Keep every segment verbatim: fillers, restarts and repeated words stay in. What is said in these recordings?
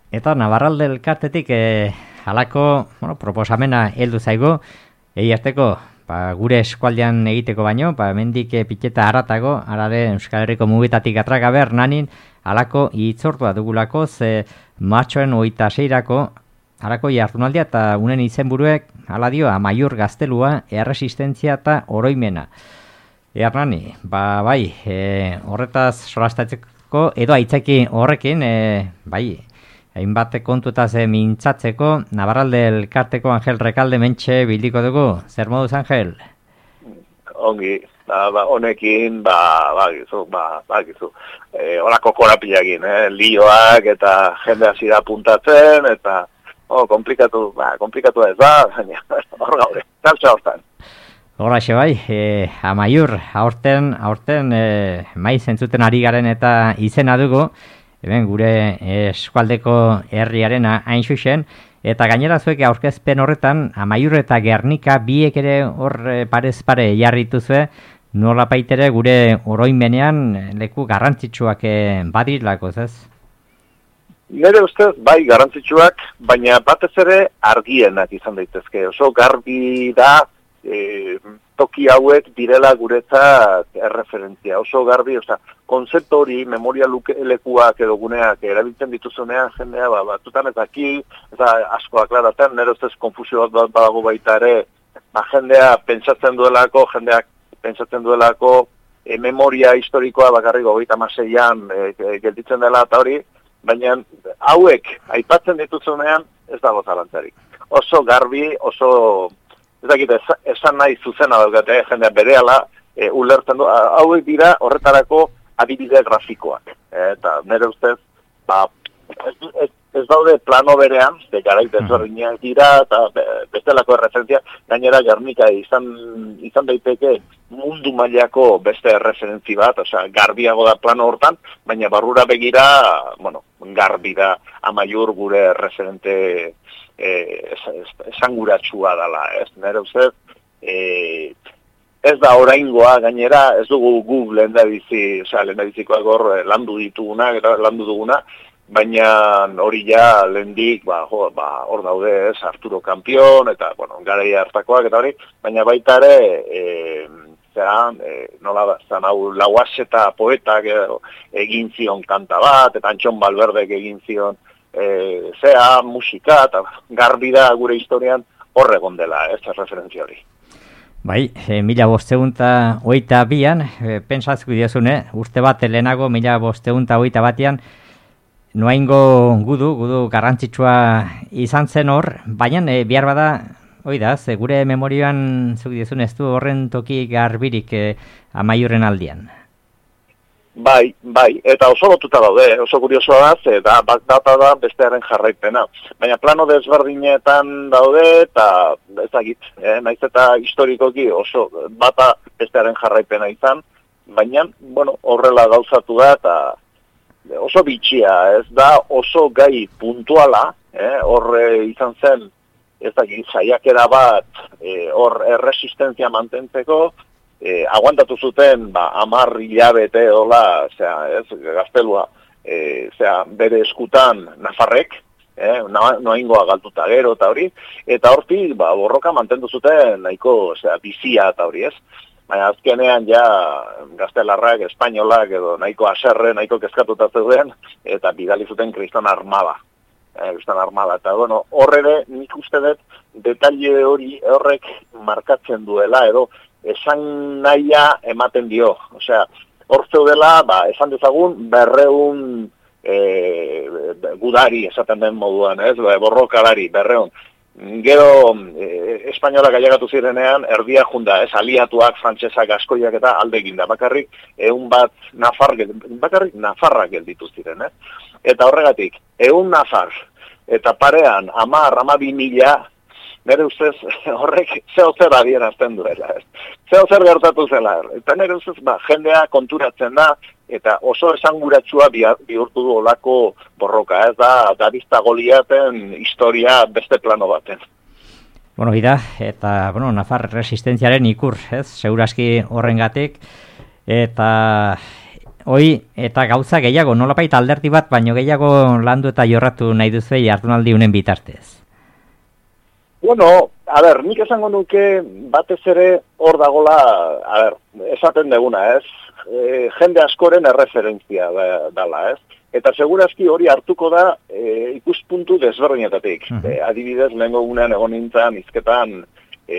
Eta Navarralde elkartetik eh, halako bueno, proposamena heldu zaigu, egiazteko ba, gure eskualdean egiteko baino, ba, mendik eh, piteta haratago, arare Euskal Herriko mugitatik atragabe Hernanin, halako hitzortua dugulako, ze martxoen hogeita seirako halako jardunaldia eta unen izenburuek hala dio Amaiur gaztelua, erresistentzia eta oroimena. Hernani, ba, bai, e, horretaz solastatzeko edo aitzaki horrekin, e, bai, hainbat kontuetaz e, mintzatzeko, Navarralde elkarteko Angel Rekalde mentxe bildiko dugu. Zer moduz, Angel? Ongi, ba, ba, honekin, ba, ba, gizu, ba, ba, gizu. E, horako korapilakin, eh? Lioak eta jende hasi da puntatzen, eta, oh, komplikatu, ba, komplikatu ez da, baina, hor gaur, zaltza hortan. Horaxe bai, e, Amaiur, aurten, aurten e, maiz entzuten ari garen eta izena dugu, hemen gure eskualdeko herriaren hain xuxen, eta gainera zuek aurkezpen horretan, Amaiur eta Gernika biek ere hor parez pare jarrituzue, nola baitere gure oroimenean leku garrantzitsuak e, badirlako, ez? Nire ustez, bai, garrantzitsuak, baina batez ere argienak izan daitezke, oso garbi da, E, toki hauek direla guretzat erreferentzia, oso garbi, oza, konzeptu hori, memoria lekuak edo guneak erabiltzen dituzunean jendea, ba, batutan ez aki, ez da asko aklaratzen, nero ez konfusio bat badago baita ere, ba, jendea pentsatzen duelako, jendeak pentsatzen duelako, e, memoria historikoa bakarrik hogeita hamaseian e, e, gelditzen dela eta hori, baina hauek aipatzen dituzunean ez dago zalantzarik. Oso garbi, oso... Ez dakit, esan nahi zuzena daukate, jendea berehala, e, ulertzen du, hauek dira horretarako adibide grafikoak. E, eta nire ustez, ba, ez, ez, ez daude plano berean, de garai desberdinak dira, eta bestelako erreferentzia, gainera Gernika izan, izan daiteke mundu mailako beste erreferentzi bat, osea, garbiago da plano hortan, baina barrura begira, bueno, garbi da Amaiur gure referente Eh, esanguratsua es, es, dela, ez, nire ustez, eh, ez da oraingoa gainera, ez dugu gu lehendabizi, osea, lehendabizikoak hor landu dituguna, landu duguna, baina hori ja lehendik, ba, jo, ba, hor daude, ez, Arturo Kampion, eta, bueno, garaia hartakoak, eta hori, baina baita ere, eh, zean, e, nola da, zan hau, Lauaseta poetak egin zion kanta bat, eta Antxon Balberdek egin zion, E, zea, musika, eta garbi da gure historian horregon dela, ez referentzia hori. Bai, e, mila bosteunta oita bian, e, pensatzko diozune, urte bat lehenago, mila bosteunta oita batian, noaingo gudu, gudu garrantzitsua izan zen hor, baina e, bihar bada, hoi da, ze gure memorioan zuk diozune, ez du horren toki garbirik e, Amaiurren aldian. Bai, bai, eta oso lotuta daude, oso kuriosoa da, ze da, bat data da bestearen jarraipena. Baina plano desberdinetan daude, eta ezagit, eh, naiz eta historikoki oso bata bestearen jarraipena izan, baina, bueno, horrela gauzatu da, eta oso bitxia, ez da oso gai puntuala, eh, horre izan zen, ezagit, saiakera bat, eh, hor erresistenzia mantentzeko, E, aguantatu zuten, ba, amar hilabete dola, zera, ez, gaztelua, e, zera, bere eskutan Nafarrek, eh, noaingoa galtuta gero eta hori, eta hortik, ba, borroka mantendu zuten nahiko, zera, bizia eta hori, ez. Baina azkenean ja gaztelarrak, espainolak edo nahiko aserre, nahiko kezkatuta zeuden, eta bidali zuten kriston armada. Eh, kriston armada, eta bueno, horre nik uste dut, detalle hori horrek markatzen duela, edo, esan nahia ematen dio. Osea, hor zeudela, ba, esan dezagun, berreun e, gudari esaten den moduan, ez? Borrokalari, berreun. Gero, e, espainolak ailegatu zirenean, erdia junda, ez? Aliatuak, frantsesak, askoiak eta alde eginda. Bakarrik, eun bat nafar, bakarrik nafarrak gelditu ziren, ez? Eta horregatik, eun nafar, eta parean, amar, amabi mila, nire ustez horrek zeo zer adierazten duela, ez. Zeo zer gertatu zela, eta nire ustez ba, jendea konturatzen da, eta oso esanguratsua bihurtu du olako borroka, ez da, Darizta Goliaten historia beste plano baten. Bueno, ida, eta, bueno, Nafar resistentziaren ikur, ez, segurazki horrengatik, eta hoi eta gauza gehiago, nolapait alderdi bat, baino gehiago landu eta jorratu nahi duzu jardunaldi unen bitartez. Bueno, a ber, nik esango nuke batez ere hor dagola, a ber, esaten deguna, ez? E, jende askoren erreferentzia da, dala, ez? Eta segurazki hori hartuko da e, ikuspuntu desberdinetatik. Uh-huh. E, adibidez, lehengo gunean egon nintzen izketan e,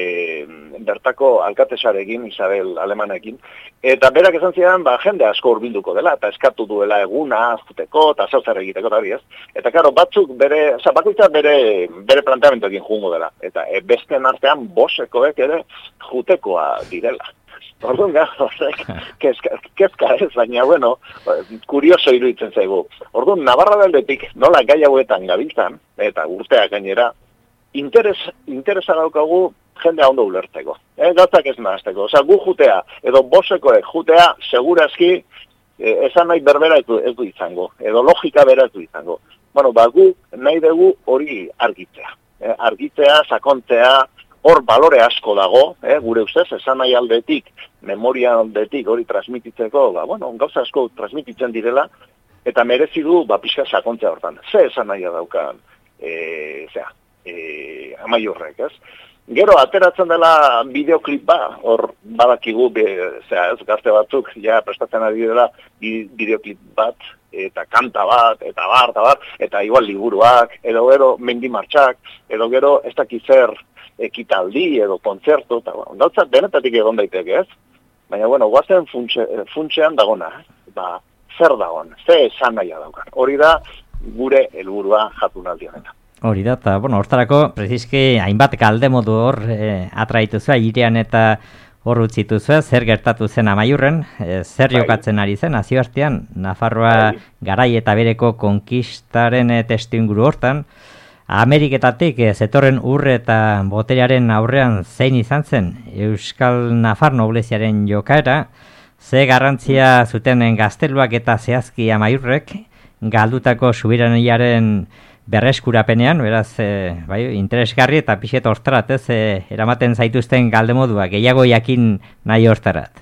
bertako alkatesarekin, Isabel Alemanekin, eta berak esan zidan, ba, jende asko hurbilduko dela, eta eskatu duela eguna, azteko, eta zauzer egiteko, eta hori ez. Eta karo, batzuk bere, oza, bakoitza bere, bere planteamentoekin jungo dela. Eta e, besten artean bosekoek ere jutekoa direla. Orduan, horrek, kezka, kezka ez, baina, bueno, kurioso iruditzen zaigu. Orduan, Navarra aldetik nola gai hauetan gabiltzan, eta urteak gainera, interes, interesa daukagu jendea ondo ulertzeko. Eh, gauzak ez nahazteko. Osa, gu jutea, edo bosekoek jutea, segurazki, eh, esan nahi berbera ez du, ez du izango, edo logika bera ez du izango. Bueno, ba, gu nahi dugu hori argitzea. Eh, argitzea, sakontzea, hor balore asko dago, eh, gure ustez, esan nahi aldetik, memoria aldetik hori transmititzeko, ba, bueno, gauza asko transmititzen direla, eta merezi du, ba, pixka sakontzea hortan. Ze esan nahi daukan, e, zera, e, amaiurrek, ez? Gero, ateratzen dela bideoklip ba, hor badakigu, be, zera, ez, gazte batzuk, ja, prestatzen ari dela, bideoklip bat, eta kanta bat, eta bar, eta bar, eta igual liburuak, edo gero mendimartxak, edo gero ez dakizer ekitaldi edo kontzertu, eta bueno, gauza denetatik egon daiteke, ez? Baina, bueno, guazen funtxe, funtxean dagona, ba, zer dagon, ze esan nahia daukan. Hori da gure helburua jardunaldi honetan. Hori da, eta, bueno, hortarako, prezizki, hainbat galde modu hor eh, atraitu zua, irean eta hor utzitu zua, zer gertatu zen Amaiurren, eh, zer bai. Jokatzen ari zen, nazioartean, Nafarroa bai. Garai eta bereko konkistaren eh, testu inguru hortan, Ameriketatik eh, zetorren urre eta boterearen aurrean zein izan zen Euskal Nafar nobleziaren jokaera, ze garrantzia zuten gazteluak eta zehazki Amaiurrek galdutako subiraniaren berreskurapenean, beraz, e, bai, interesgarri eta pixet hortarat, ez, e, eramaten zaituzten galdemodua, gehiago jakin nahi hortarat.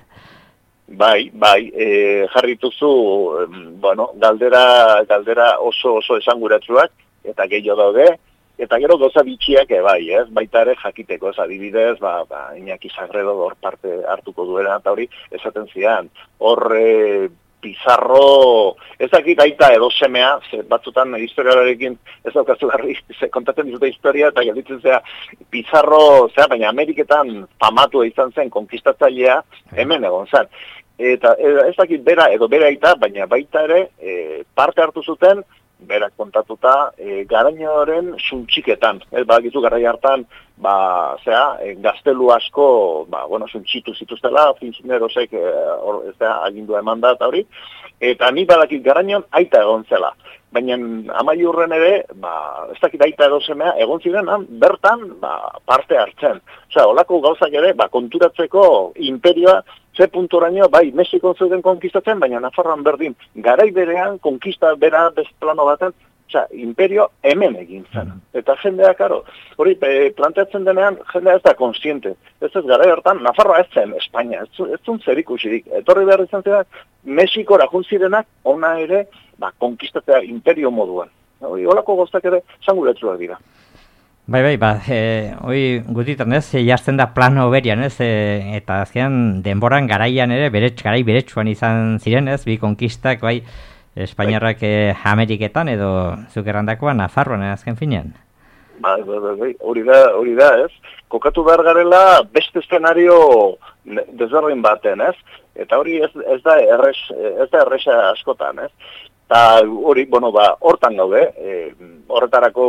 Bai, bai, e, jarrituzu, bueno, galdera, galdera oso oso esanguratsuak, eta gehiago daude, eta gero goza bitxiak bai, ez, baita ere jakiteko, ez, adibidez, ba, ba, Iñaki Sagredo hor parte hartuko duena, eta hori, esaten zidan, hor, e, Pizarro, ez dakit aita edo semea, ze batzutan historialarekin ez daukazu garri, ze kontatzen dizute historia, eta gelditzen zea, Pizarro, zera, baina Ameriketan famatu izan zen konkistatzailea, hemen egon zen. Eta ez dakit bera edo bera aita, baina baita ere e, parte hartu zuten, berak kontatuta, e, garainoren suntxiketan. Ez badakizu garai hartan, ba, zera, e, gaztelu asko, ba, bueno, suntxitu zituztela, finzinerosek, e, or, ez da, agindua eman da, eta hori, eta ni badakit garainoan aita egon zela. Baina Amaiurren ere, ba, ez dakit aita edo semea, egon ziren, bertan, ba, parte hartzen. Osea, holako gauzak ere, ba, konturatzeko imperioa, ze puntoraino, bai, Mexikon zeuden konkistatzen, baina Nafarroan berdin, garai berean, konkista bera bezplano baten, osea, imperio hemen egin zen. Eta jendea, karo, hori e, planteatzen denean, jendea ez da konsiente. Ez ez garai hortan, Nafarroa ez zen Espainia, ez, ez zun zer ikusirik. Etorri behar izan ziren, Mexikora juntzirenak, ona ere, ba, konkistatzea imperio moduan. Hori, holako goztak ere, sanguretsuak dira. Bai, bai, ba, e, hoi gutitan ez, e, jartzen da plano berian ez, e, eta azkenan denboran garaian ere, beretz, garai beretsuan izan ziren ez, bi konkistak, bai, Espainiarrak e, Ameriketan edo zukerrandakoa Nafarroan, azken finean. Bai, bai, bai, hori da, hori da ez, kokatu behar garela beste eszenario desberdin baten ez, eta hori ez, ez da erres, ez da erresa askotan ez. Eta hori, bueno, ba, hortan gaude, e, horretarako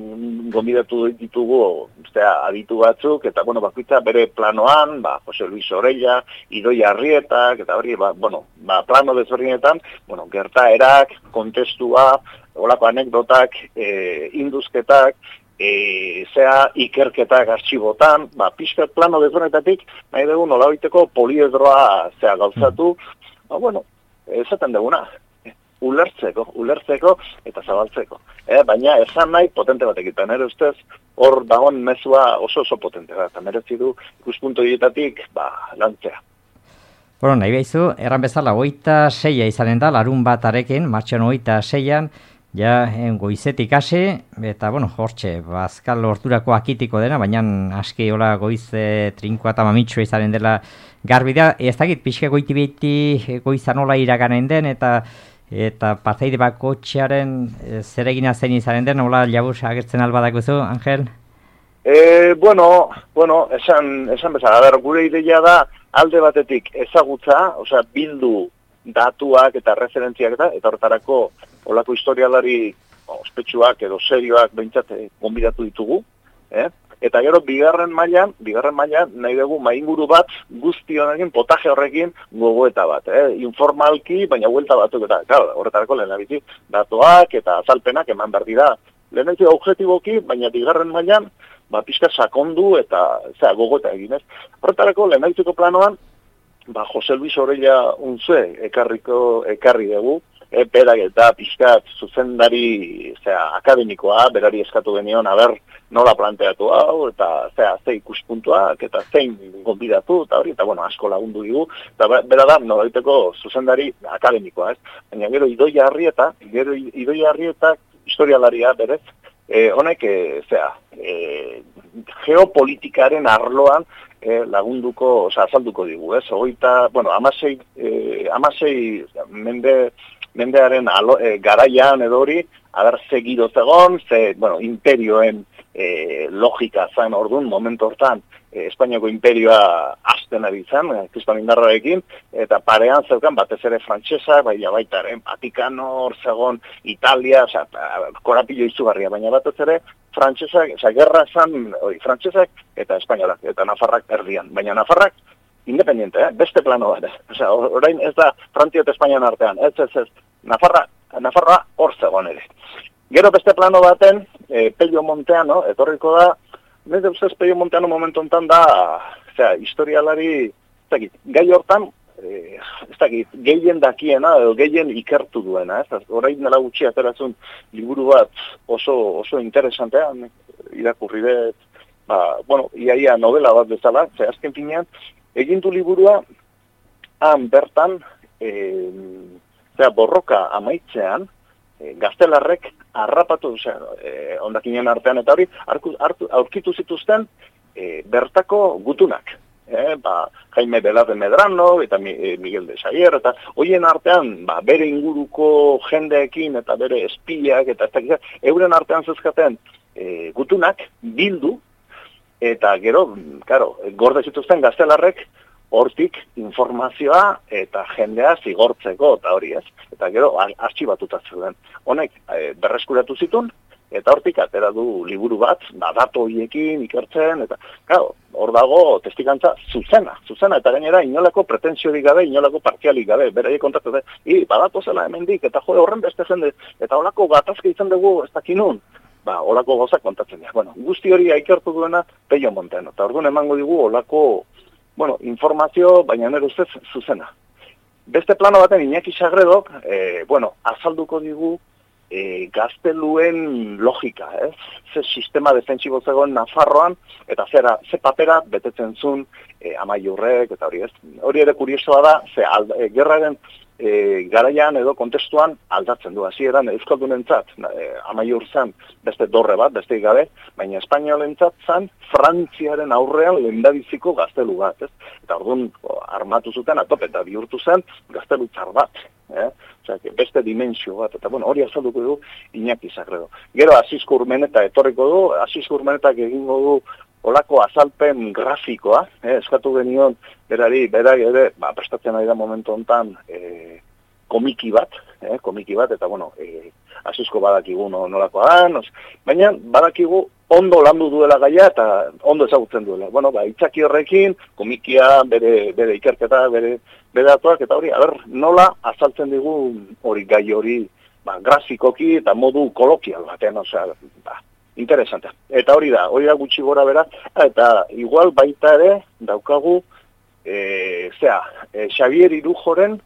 gonbidatu ditugu, ustea, aditu batzuk, eta, bueno, bakoitza bere planoan, ba, Jose Luis Orella, Idoia Arrietak, eta hori, ba, bueno, ba, plano desberdinetan, bueno, gertaerak, kontestua, holako anekdotak, e, induzketak, e, zea, ikerketak artxibotan, ba, pixkat plano desberdinetatik, nahi dugu nolabaiteko poliedroa, zea, gauzatu, ba, bueno, esaten duguna, ulertzeko, ulertzeko eta zabaltzeko. Eh, baina esan nahi potente bat egiten, ere ustez, hor dagoen mezua oso oso potente bat, eta merezi du ikuspuntu horietatik, ba, lantzea. Bueno, nahi behizu, erran bezala, hogeita seia izanen da, larun batarekin, martxan hogeita seian, ja, goizetik hasi, eta, bueno, hortxe, bazkal horturako akitiko dena, baina aski hola goize trinkoa eta mamitsua izanen dela garbi da, ez dakit, pixka goiti beti goiza nola iraganen den, eta eta parteide bakotxearen e, zeregina zein izanen den, hola jabuz agertzen albadakuzu, Angel? E, bueno, bueno, esan, esan bezala, ber, gure ideia da, alde batetik ezagutza, osea, bildu datuak eta referentziak eta, eta horretarako olako historialari ospetsuak edo serioak behintzat gonbidatu ditugu, eh? Eta gero bigarren mailan, bigarren mailan nahi dugu mainguru bat guzti honekin, potaje horrekin gogoeta bat, eh? Informalki, baina huelta batuk eta, claro, horretarako lehen abizi, datuak eta azalpenak eman behar dira. Lehen abizi objetiboki, baina bigarren mailan, ba, pixka sakondu eta zera, gogoeta eginez. Horretarako lehen abiziko planoan, ba, Jose Luis Orella unzue ekarriko, ekarri dugu, e, berak eta pixkat zuzendari zera, akademikoa, berari eskatu genion, aber nola planteatu hau, eta zera, ze ikuspuntuak, eta zein gonbidatu, eta hori, eta bueno, asko lagundu digu, eta bera da, nolaiteko zuzendari akademikoa, ez? Baina gero Idoia Arrieta, gero Idoia Arrieta historialaria berez, E, honek, e, zera, e, geopolitikaren arloan e, lagunduko, oza, azalduko digu, ez? Ogoita, bueno, amasei, e, amasei mende, mendearen alo, e, garaian edo hori, haber segido zegon, ze, bueno, imperioen e, logika zain orduan, momentu hortan, e, Espainiako imperioa azten ari zen, e, Kriston indarrarekin, eta parean zeukan batez ere frantsesak, bai baitaren Vatikano, hor zegon, Italia, oza, korapilo izugarria, baina batez ere frantsesak, oza, gerra zan, oi, frantsesak eta espainolak, eta Nafarrak erdian, baina Nafarrak independiente, eh? Beste plano bat, oza, orain ez da Frantzia eta Espainian artean, ez, ez, ez, Nafarra, Nafarra hor zegon ere. Gero beste plano baten, e, Pello Monteano, etorriko da, nire ustez Pello Monteano momentu enten da, zera, historialari, ez dakit, gai hortan, e, ez dakit, gehien dakiena, edo gehien ikertu duena, ez? Orain dela gutxi ateratzen liburu bat oso, oso interesantea, irakurri dut, ba, bueno, iaia novela bat bezala, ze azken finean, egin du liburua, han bertan, e, zera, borroka amaitzean, e, gaztelarrek harrapatu, e, ondakinen artean eta hori, aurkitu zituzten e, bertako gutunak. E, ba, Jaime Velar de Medrano eta Miguel de Sayer, eta hoien artean, ba, bere inguruko jendeekin eta bere espiak, eta ez dakizat, euren artean zezkaten e, gutunak bildu, eta gero, claro, gorde zituzten gaztelarrek, hortik informazioa eta jendea zigortzeko eta hori ez. Eta gero artxibatuta zeuden. Honek e, berreskuratu zitun eta hortik atera du liburu bat, ba, datu horiekin ikertzen, eta claro, hor dago testigantza zuzena, zuzena, eta gainera inolako pretensiorik gabe, inolako partzialik gabe, beraiek kontatu da, i, badatu zela hemendik, eta jo, horren beste jende, eta holako gatazka izan dugu ez dakinun, ba, holako gauzak kontatzen dira. Bueno, guzti hori aikertu duena Pello Monteano, eta orduan emango digu holako, bueno, informazio, baina nire ustez zuzena. Beste plano baten Iñaki Sagredok, eh, bueno, azalduko digu e, gazteluen logika, ez? Ze sistema defentsibo zegoen Nafarroan, eta zera, ze papera betetzen zuen e, Amaiurrek, eta hori ez. Hori ere kuriosoa da, ze alda, e, gerraren e, garaian edo kontestuan aldatzen du. Hasieran euskaldunentzat e, Amaiur zen beste dorre bat, beste gabe, baina espainolentzat zen Frantziaren aurrean lehendabiziko gaztelu bat, ez? Eta orduan armatu zuten atope eta bihurtu zen gaztelu txar bat, eh? Osea, beste dimensio bat, eta bueno, hori azalduko du Iñaki Sagredo. Gero Asisko Urmeneta etorriko du, Asisko Urmenetak egingo du olako azalpen grafikoa, eh? Eskatu genion berari, berari ere, ba, prestatzen ari da momentu hontan eh, komiki bat, eh? komiki bat, eta bueno, eh, Asisko badakigu nolakoa da, nos, baina badakigu ondo landu duela gaia eta ondo ezagutzen duela. Bueno, ba, itzaki horrekin, komikia, bere, bere ikerketa, bere, bere datuak, eta hori, aber, nola azaltzen digu hori gai hori, ba, grafikoki eta modu kolokial batean, osea, ba, interesante. Eta hori da, hori da gutxi gora bera, eta igual baita ere daukagu, e, zera, e, Xavier Irujoren,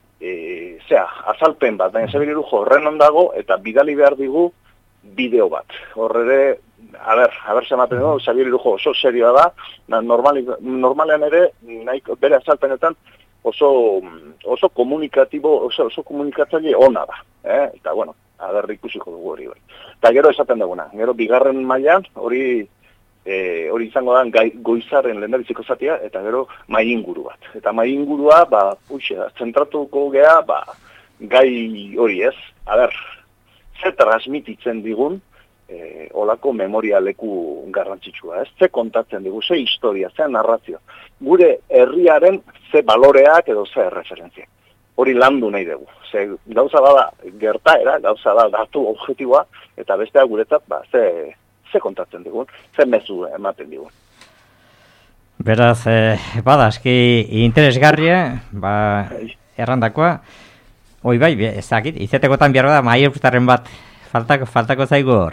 e, zera, azalpen bat, baina Xavier Irujo horren ondago, eta bidali behar digu bideo bat. Horre ere, a ber, a ber, zematen dugu, Xavier Irujo oso serioa da, normali, normalean ere, nahi, bere azalpenetan, oso, oso komunikatibo, oso, oso komunikatzaile ona da. Eh? Eta, bueno, aderri ikusiko dugu hori bai. Eta gero esaten duguna, gero bigarren mailan hori e, hori izango da gai, goizaren lehendabiziko zatia, eta gero mai inguru bat. Eta mai ingurua, ba, uixe, zentratuko gea, ba, gai hori ez, a ber, ze transmititzen digun, e, olako memoria leku garrantzitsua, ez? Ze kontatzen digu, ze historia, ze narrazio. Gure herriaren ze baloreak edo ze referentzia. Hori landu nahi dugu. Ze gauza bada gertaera, gauza da datu objektiboa, eta bestea guretzat, ba, ze, ze kontatzen digun, ze mezu ematen digun. Beraz, eh, bada, eski interesgarria, ba, errandakoa, oi bai, ezakit, izatekotan behar da, mai urtaren bat, faltako, faltako zaigu hor.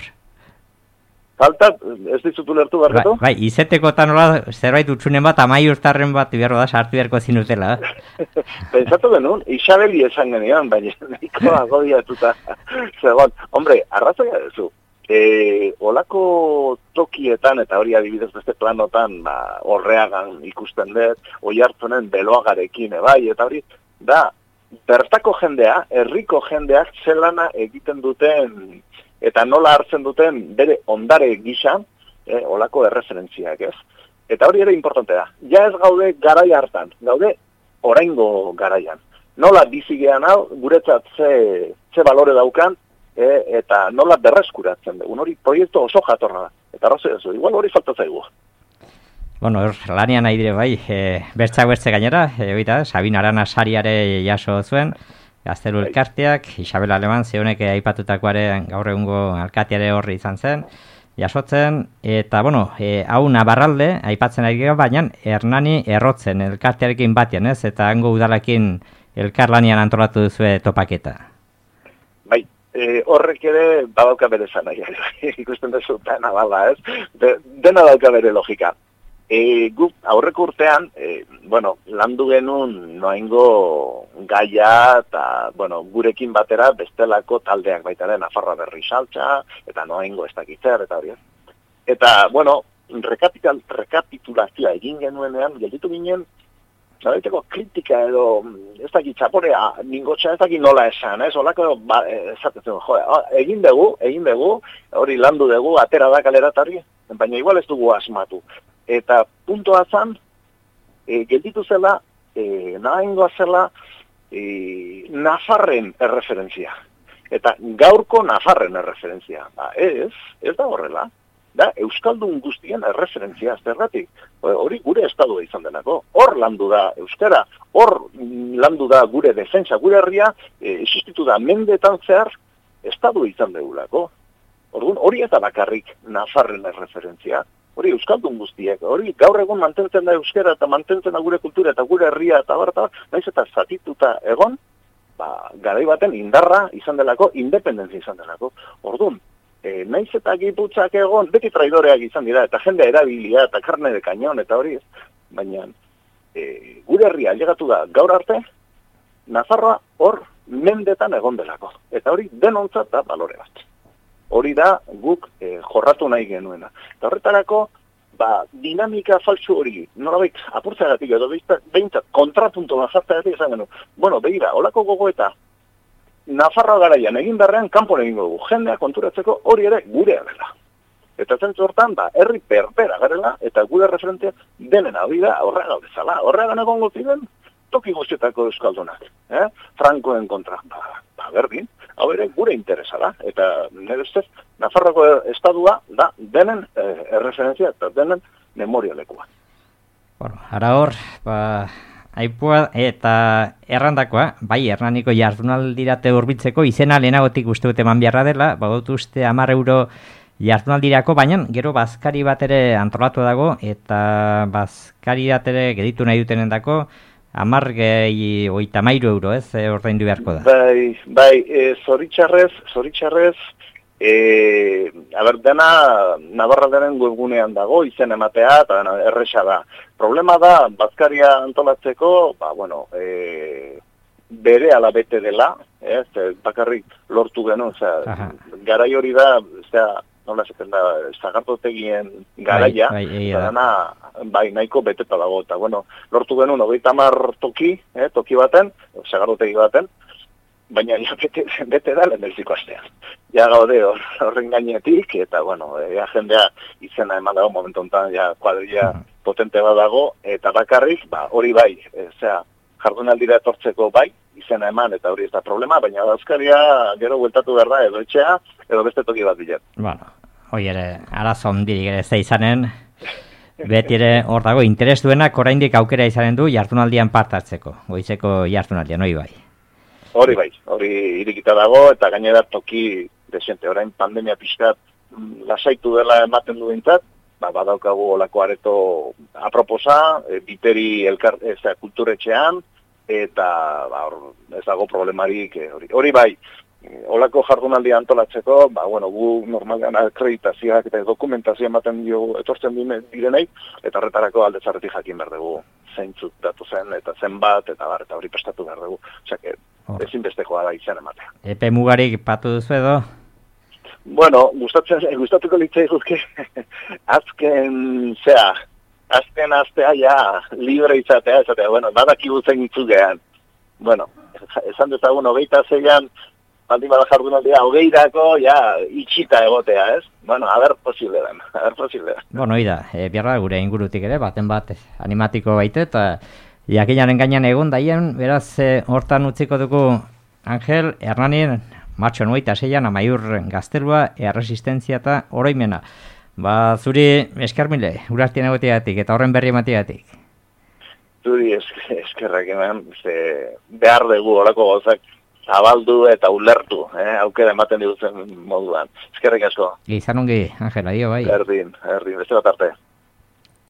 Falta, ez dizutu lertu barretu? Bai, bai, izatekotan nola, zerbait utxunen bat, amai urtarren bat, behar da, sartu beharko zinutela. Pentsatu genuen, Isabeli esan genion, baina nahiko agodiatuta. Zegoen, hombre, arrazoia duzu. E, olako tokietan, eta hori adibidez beste planotan, ba, Orreagan ikusten dut, Oiartzunen Beloagarekin, bai, eta hori, da, bertako jendea, herriko jendeak zelana egiten duten, eta nola hartzen duten bere ondare gisa, eh, olako erreferentziak, ez? Eta hori ere importante da. Ja ez gaude garai hartan, gaude oraingo garaian. Nola bizi gean hau, guretzat ze, ze balore daukan, eh, eta nola berreskuratzen dugun. Hori proiektu oso jatorra da. Eta arrazoi ez, igual hori falta zaigu. Bueno, er, lanian nahi dire bai, e, bertzak bertze gainera, e, oita, Sabin Arana sariare jaso zuen, Gaztelu elkarteak, Isabel Aleman zeunek aipatutakoare gaur egungo alkateare horri izan zen, jasotzen, eta, bueno, e, hau Nabarralde, aipatzen ari gara, baina Hernani Errotzen elkartearekin batean, ez? Eta hango udalakin elkarlanian antolatu duzue topaketa. Bai, e, horrek ere badauka bere zanaia, ikusten duzu dena bala, ez? De, dena dauka bere logika. E, guk aurreko urtean, e, bueno, landu genuen noaingo gaia eta, bueno, gurekin batera bestelako taldeak baitaren, Nafarroa Berri Saltza, eta noaingo ez dakitzer, eta hori. Eta, bueno, rekapitulazioa egin genuenean, gelditu ginen, nolaiteko kritika edo, ez dakit zaporea, ningotxa ez dakit nola esan, ez, olako, ba, esatezen, jo, egin dugu, egin dugu, hori landu dugu, atera da kaleratari, baina igual ez dugu asmatu. Eta puntoa zan, e, gelditu zela, e, nahengoa zela, e, Nafarren erreferentzia. Eta gaurko Nafarren erreferentzia. Ba, ez, ez da horrela. Da, Euskaldun guztien erreferentzia, zergatik. Hori gure estadua izan denako. Hor landu da euskara, hor landu da gure defensa, gure herria, e, existitu da mendetan zehar, estadua izan degulako. Orduan, hori eta bakarrik Nafarren erreferentzia. Hori euskaldun guztiek, hori gaur egun mantentzen da euskara eta mantentzen da gure kultura eta gure herria eta barta, naiz eta zatituta egon, ba, garai baten indarra izan delako, independentzia izan delako. Orduan, e, naiz eta Gipuzkoak egon, beti traidoreak izan dira, eta jendea erabilia, eta karne de kañon, eta hori ez, baina e, gure herria ailegatu da gaur arte, Nafarroa hor mendetan egon delako. Eta hori denontzat da balore bat. Hori da guk e, jorratu nahi genuena. Eta horretarako, ba, dinamika faltsu hori, norabait apurtzagatik edo behintzat kontrapunto bazartzagatik esan genu. Bueno, behira, holako gogoeta, Nafarroa garaian egin darrean kanpon egingo dugu. Jendea konturatzeko hori ere gure dela. Eta zentzu hortan, ba, herri berbera garela, eta gure referentzia denen hori da, horrega gaudezala. Horregan egongo ziren, toki guztietako euskaldunak. Eh? Frankoen kontra, ba, ba berdin. Hau ere gure interesa da, eta nire ustez, Nafarroko estadua da denen eh, erreferentzia eta denen memorialekua. Bueno, ara hor, ba, aipua eta errandakoa, bai, Hernaniko jardunaldirate hurbiltzeko izena lehenagotik uste dut eman beharra dela, badut uste hamar euro jardunaldirako, baina gero bazkari bat ere antolatu dago, eta bazkari bat ere geditu nahi dutenen dako, Amar gehi oita mairu euro, ez, e, ordaindu beharko da. Bai, bai, e, zoritxarrez, zoritxarrez, e, aber, dena Navarralderen webgunean dago, izen ematea, eta dena erresa da. Problema da, bazkaria antolatzeko, ba, bueno, e, bere alabete dela, ez, bakarrik lortu genuen, osea, garai hori da, osea, nola esaten da, zagardotegien garaia, bai, bai, eta dana, bai, nahiko beteta dago, eta bueno, lortu genuen hogeita hamar toki, eh, toki baten, zagardotegi baten, baina ja bete, bete da lehenbiziko astean. Ja gaude hor, horren gainetik, eta bueno, ja jendea izena eman dago momentu honetan, ja kuadrilla uh -huh. potente bat dago, eta bakarrik, ba, hori bai, e, zera, jardunaldira etortzeko bai, izena eman, eta hori ez da problema, baina dauzkaria gero bueltatu behar da, edo etxea, edo beste toki bat bilet. Bueno, hoi ere, arazo ondirik ere ez da izanen, beti ere hor dago, interes duenak oraindik aukera izanen du jardunaldian parte hartzeko, goizeko jardunaldian, hoi bai. Hori bai, hori irikita dago, eta gainera toki desente, orain pandemia pixkat lasaitu dela ematen du bintzat, ba, badaukagu olako areto aproposa, e, biteri elkar, ez da, kulturetxean, eta ba, or, ez dago problemarik e, hori. Hori bai, olako jardunaldi antolatzeko, ba, bueno, gu normalean akreditazioak eta dokumentazioa ematen dio etortzen direnei, eta horretarako alde zarretik jakin behar dugu zeintzuk datu zen, eta zenbat, eta bar, eta hori prestatu behar dugu. Osea, que ezinbestekoa da izan ematea. Epe mugarik patu duzu edo? Bueno, gustatzen, gustatuko litzai guzke, azken, zea, azken astea ja libre izatea, izatea, bueno, badakigu zein itzugean. Bueno, esan dezagun, hogeita zeian, baldin bada jardunaldia, hogeirako, ja, itxita egotea, ez? Bueno, a ber posible den, a ber posible den. Bueno, oida, e, biarra gure ingurutik ere, baten bat, animatiko baite, eta jakinaren gainean egon daien, beraz, e, hortan utziko dugu, Angel, Hernanien, Martxo noita zeian, amaiur gaztelua, erresistentzia eta oroimena. Ba, zuri eskarmile, urartien egotiatik eta horren berri ematiatik. Zuri eskerrak eman, behar dugu horako gauzak zabaldu eta ulertu, eh? Aukera ematen digutzen moduan. Eskerrik asko. Izan ongi, Angel, adio bai. Erdin, erdin, beste bat arte.